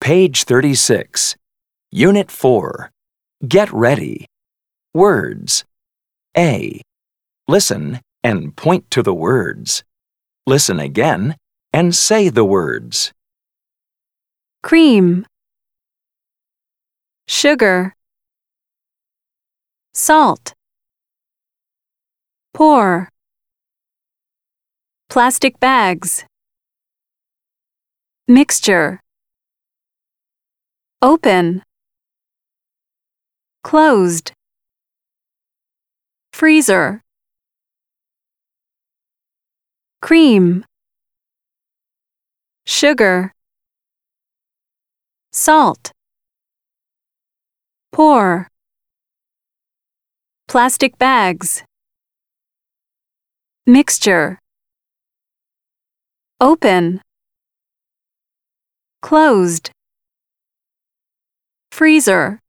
Page 36. Unit 4. Get ready. Words. A. Listen and point to the words. Listen again and say the words. Cream, sugar, salt, pour, plastic bags, mixture, open, closed, freezer, cream, sugar, salt, pour, plastic bags, mixture, open, closed, freezer.